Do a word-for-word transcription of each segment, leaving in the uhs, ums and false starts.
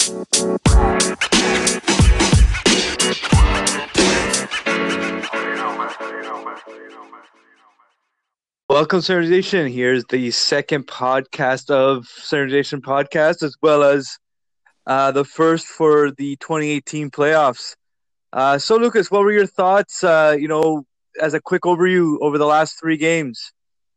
Welcome, Synergization. Here's the second podcast of Synergization Podcast, as well as uh, the first for the twenty eighteen playoffs. Uh, so, Lucas, what were your thoughts, uh, you know, as a quick overview over the last three games?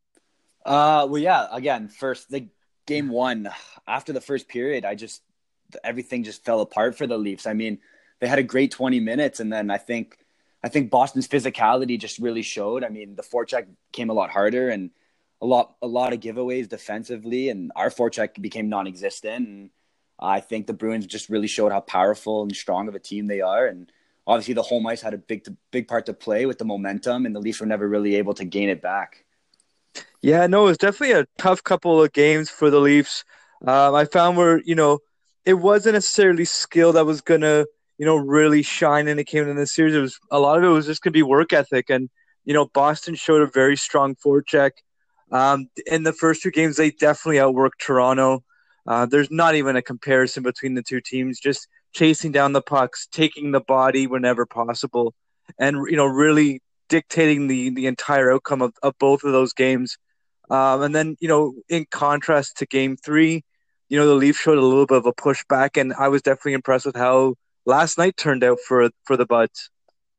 Uh, well, yeah, again, first, the game one, after the first period, I just, everything just fell apart for the Leafs. I mean, they had a great twenty minutes, and then I think I think Boston's physicality just really showed. I mean, the forecheck came a lot harder and a lot a lot of giveaways defensively, and our forecheck became non-existent. And I think the Bruins just really showed how powerful and strong of a team they are. And obviously, the home ice had a big big part to play with the momentum, and the Leafs were never really able to gain it back. Yeah, no, it was definitely a tough couple of games for the Leafs. Um, I found where, you know, it wasn't necessarily skill that was going to, you know, really shine in it came in the series. It was a lot of it was just going to be work ethic. And, you know, Boston showed a very strong forecheck. Um, in the first two games, they definitely outworked Toronto. Uh, there's not even a comparison between the two teams, just chasing down the pucks, taking the body whenever possible, and, you know, really dictating the, the entire outcome of, of both of those games. Um, and then, you know, in contrast to game three, you know, the Leafs showed a little bit of a pushback, and I was definitely impressed with how last night turned out for for the Buds.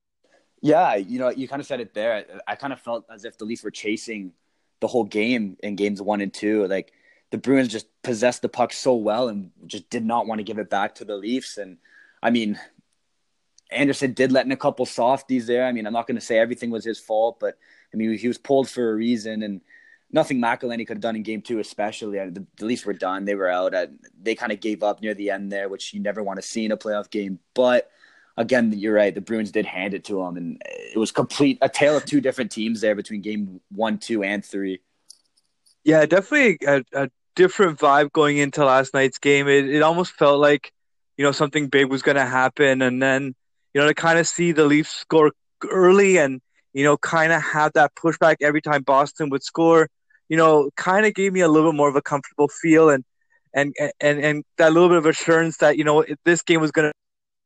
Yeah, you know, you kind of said it there. I kind of felt as if the Leafs were chasing the whole game in games one and two. Like the Bruins just possessed the puck so well and just did not want to give it back to the Leafs. And I mean, Anderson did let in a couple softies there. I mean, I'm not going to say everything was his fault, but I mean, he was pulled for a reason, and nothing McElhinney could have done in game two, especially. The, the Leafs were done. They were out. They kind of gave up near the end there, which you never want to see in a playoff game. But again, you're right. The Bruins did hand it to them, and it was complete a tale of two different teams there between game one, two, and three. Yeah, definitely a, a different vibe going into last night's game. It, it almost felt like, you know, something big was going to happen, and then, you know, to kind of see the Leafs score early and, you know, kind of have that pushback every time Boston would score, you know, kind of gave me a little bit more of a comfortable feel and and and and that little bit of assurance that, you know, this game was going to,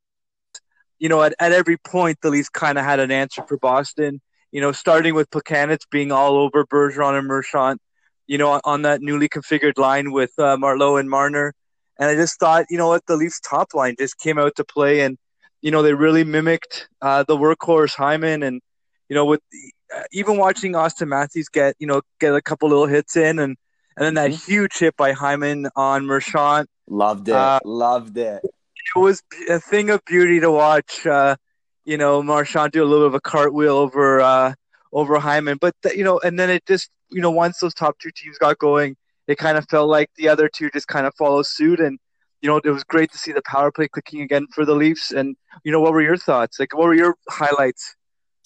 you know, at, at every point, the Leafs kind of had an answer for Boston, you know, starting with Plekanec being all over Bergeron and Marchand, you know, on, on that newly configured line with uh, Marleau and Marner. And I just thought, you know what, the Leafs top line just came out to play, and, you know, they really mimicked uh, the workhorse Hyman. And, you know, with the, uh, even watching Austin Matthews get, you know, get a couple little hits in, and, and then that mm-hmm. huge hit by Hyman on Marchand. Loved it. Uh, Loved it. It was a thing of beauty to watch, uh, you know, Marchand do a little bit of a cartwheel over uh, over Hyman. But, the, you know, and then it just, you know, once those top two teams got going, it kind of felt like the other two just kind of followed suit. And, you know, it was great to see the power play clicking again for the Leafs. And, you know, what were your thoughts? Like, what were your highlights?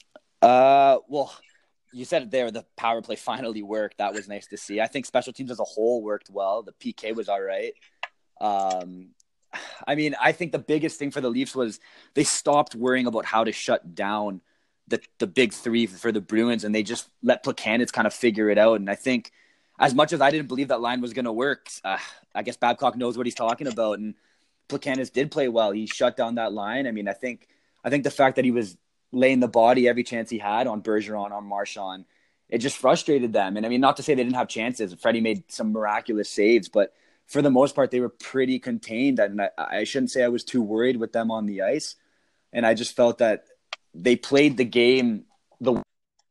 Uh, well, you said it there. The power play finally worked. That was nice to see. I think special teams as a whole worked well. The P K was all right. Um, I mean, I think the biggest thing for the Leafs was they stopped worrying about how to shut down the the big three for the Bruins, and they just let Plekanec kind of figure it out. And I think as much as I didn't believe that line was going to work, uh, I guess Babcock knows what he's talking about, and Plekanec did play well. He shut down that line. I mean, I think I think the fact that he was laying the body every chance he had on Bergeron, on Marchand, it just frustrated them. And I mean, not to say they didn't have chances. Freddie made some miraculous saves, but for the most part, they were pretty contained. And I, I shouldn't say I was too worried with them on the ice. And I just felt that they played the game, the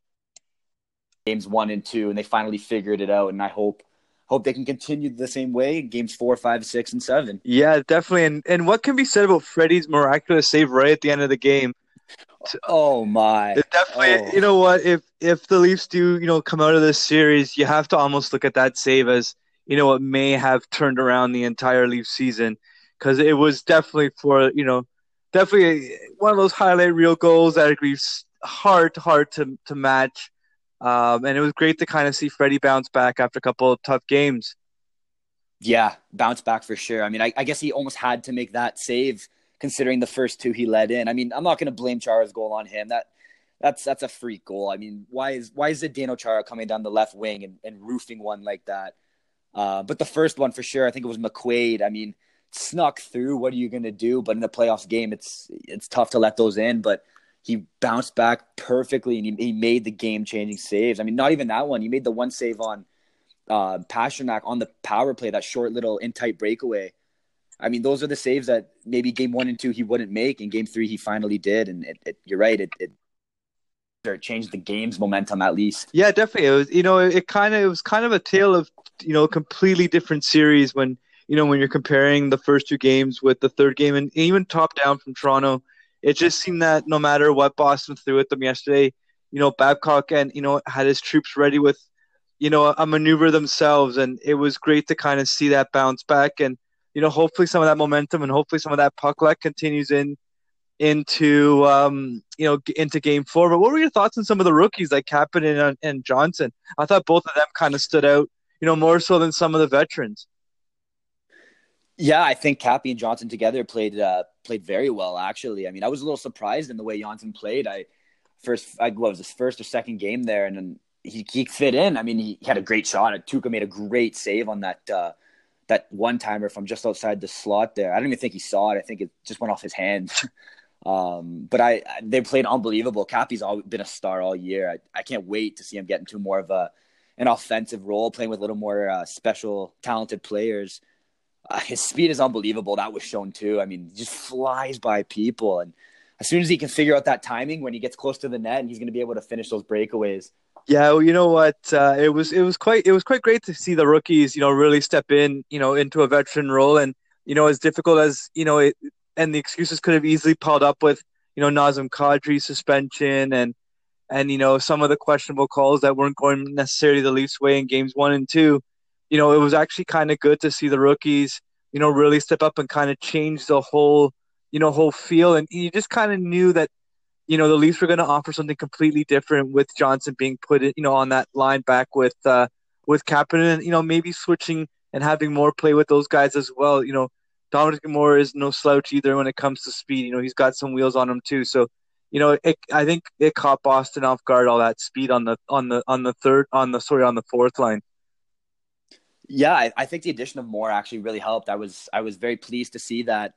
games one and two, and they finally figured it out. And I hope hope they can continue the same way in games four, five, six, and seven. Yeah, definitely. And and what can be said about Freddie's miraculous save right at the end of the game? Oh my! It definitely. Oh. You know what? If if the Leafs do, you know, come out of this series, you have to almost look at that save as, you know, it may have turned around the entire Leafs season, because it was definitely for, you know, definitely one of those highlight reel goals that would be hard, hard to to match. Um, and it was great to kind of see Freddie bounce back after a couple of tough games. Yeah, bounce back for sure. I mean, I, I guess he almost had to make that save considering the first two he let in. I mean, I'm not going to blame Chara's goal on him. That that's that's a freak goal. I mean, why is why is Zdeno Chara coming down the left wing and, and roofing one like that? Uh, but the first one for sure, I think it was McQuaid. I mean, snuck through. What are you going to do? But in the playoffs game, it's it's tough to let those in. But he bounced back perfectly, and he, he made the game-changing saves. I mean, not even that one. He made the one save on uh, Pastrnak on the power play, that short little in-tight breakaway. I mean, those are the saves that maybe game one and two he wouldn't make. In game three, he finally did. And it, it, you're right. It, it changed the game's momentum at least. Yeah, definitely. It was, you know, it, it kind of, it was kind of a tale of, you know, completely different series when, you know, when you're comparing the first two games with the third game, and even top down from Toronto, it just seemed that no matter what Boston threw at them yesterday, you know, Babcock and, you know, had his troops ready with, you know, a maneuver themselves. And it was great to kind of see that bounce back. And, you know, hopefully some of that momentum and hopefully some of that puck luck continues in into, um, you know, into game four. But what were your thoughts on some of the rookies like Kapanen and, and Johnson? I thought both of them kind of stood out, you know, more so than some of the veterans. Yeah, I think Cappy and Johnson together played uh, played very well, actually. I mean, I was a little surprised in the way Johnson played. I first, I, what was his first or second game there, and then he, he fit in. I mean, he, he had a great shot. Tuukka made a great save on that uh, that one-timer from just outside the slot there. I don't even think he saw it. I think it just went off his hands. um, but I, they played unbelievable. Cappy's all, been a star all year. I, I can't wait to see him get into more of a an offensive role, playing with a little more uh, special, talented players. Uh, his speed is unbelievable. That was shown too. I mean, he just flies by people. And as soon as he can figure out that timing when he gets close to the net, and he's going to be able to finish those breakaways. Yeah, well, you know what? Uh, it was it was quite it was quite great to see the rookies, you know, really step in, you know, into a veteran role. And you know, as difficult as you know, it, and the excuses could have easily piled up with, you know, Nazem Kadri suspension and and you know some of the questionable calls that weren't going necessarily the Leafs' way in games one and two. You know, it was actually kind of good to see the rookies, you know, really step up and kind of change the whole, you know, whole feel. And you just kind of knew that, you know, the Leafs were going to offer something completely different with Johnson being put in, you know, on that line back with uh, with Kapanen, and you know, maybe switching and having more play with those guys as well. You know, Dominic Moore is no slouch either when it comes to speed. You know, he's got some wheels on him too. So, you know, it, I think it caught Boston off guard, all that speed on the on the on the third on the sorry on the fourth line. Yeah, I, I think the addition of Moore actually really helped. I was I was very pleased to see that.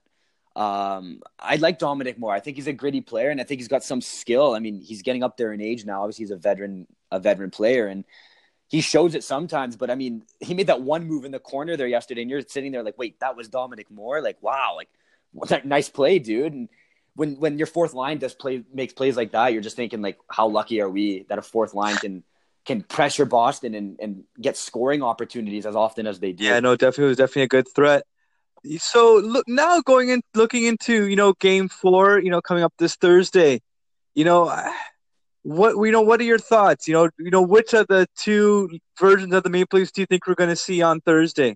Um, I like Dominic Moore. I think he's a gritty player, and I think he's got some skill. I mean, he's getting up there in age now. Obviously, he's a veteran, a veteran player, and he shows it sometimes. But I mean, he made that one move in the corner there yesterday, and you're sitting there like, wait, that was Dominic Moore? Like, wow, like nice play, dude. And when when your fourth line does play makes plays like that, you're just thinking like, how lucky are we that a fourth line can can pressure Boston and, and get scoring opportunities as often as they do. Yeah, no, definitely it was definitely a good threat. So look now going in, looking into, you know, game four, you know, coming up this Thursday, you know, what, you know, what are your thoughts? You know, you know, which of the two versions of the Maple Leafs do you think we're going to see on Thursday?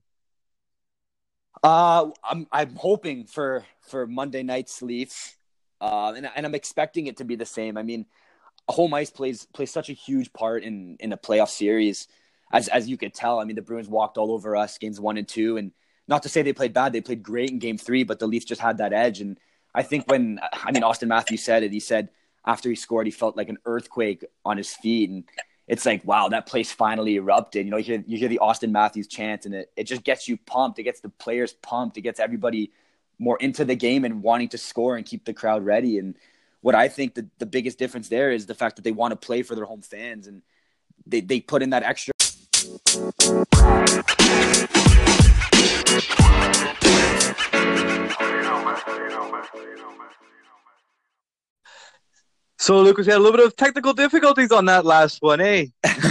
Uh, I'm, I'm hoping for, for Monday night's Leafs. Uh, and, and I'm expecting it to be the same. I mean, home ice plays, plays such a huge part in, in a playoff series, as, as you could tell. I mean, the Bruins walked all over us games one and two, and not to say they played bad. They played great in game three, but the Leafs just had that edge. And I think when, I mean, Austin Matthews said it, he said after he scored, he felt like an earthquake on his feet. And it's like, wow, that place finally erupted. You know, you hear, you hear the Austin Matthews chant, and it, it just gets you pumped. It gets the players pumped. It gets everybody more into the game and wanting to score and keep the crowd ready. And what I think the, the biggest difference there is the fact that they want to play for their home fans, and they, they put in that extra. So, Lucas, we had a little bit of technical difficulties on that last one, eh?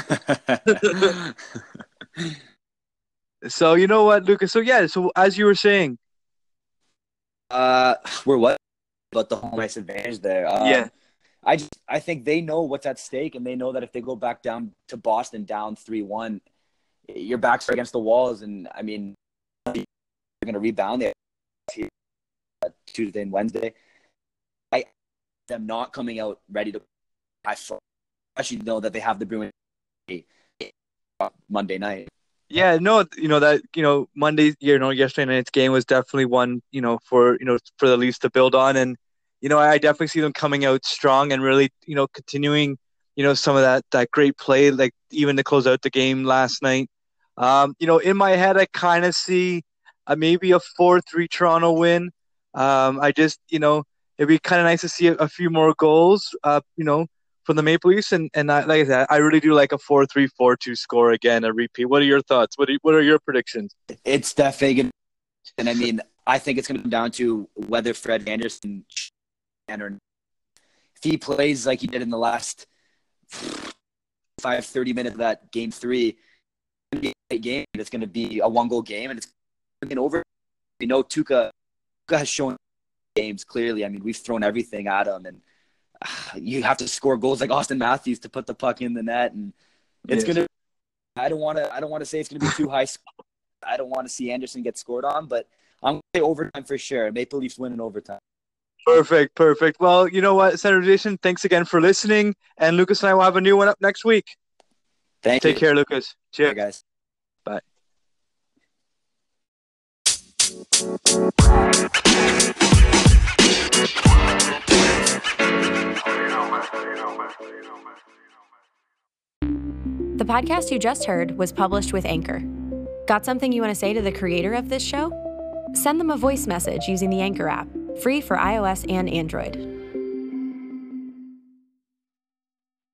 So, you know what, Lucas? So, yeah, so as you were saying. Uh, we're what? About the home ice advantage there. Um, yeah. I just I think they know what's at stake, and they know that if they go back down to Boston down three one, your backs are against the walls. And, I mean, you're going to rebound there Tuesday and Wednesday. I them not coming out ready to I actually know that they have the Bruins Monday night. Yeah, no, you know that you know Monday, you know yesterday night's game was definitely one, you know, for you know for the Leafs to build on, and you know I definitely see them coming out strong and really, you know, continuing, you know, some of that that great play, like even to close out the game last night. Um, you know, in my head, I kind of see uh, maybe a four three Toronto win. Um, I just, you know, it'd be kind of nice to see a, a few more goals, uh, you know, from the Maple Leafs. And, and I, like I said, I really do like a four three four two score again, a repeat. What are your thoughts? What are, what are your predictions? It's definitely going to, and I mean, I think it's going to come down to whether Fred Anderson, or if he plays like he did in the last five, thirty minutes of that game three, it's going to be a game. It's going to be a one-goal game, and it's going to be over. You know, Tuukka, Tuukka has shown games clearly. I mean, we've thrown everything at him, and uh, you have to score goals like Austin Matthews to put the puck in the net, and it's yes. going to. I don't want to. I don't want to say it's going to be too high. I don't want to see Anderson get scored on, but I'm going to say overtime for sure. Maple Leafs win in overtime. Perfect, perfect. Well, you know what, Senator Jason, thanks again for listening. And Lucas and I will have a new one up next week. Thank Take you. care, Lucas. Cheers. Bye, guys. Bye. The podcast you just heard was published with Anchor. Got something you want to say to the creator of this show? Send them a voice message using the Anchor app, free for iOS and Android.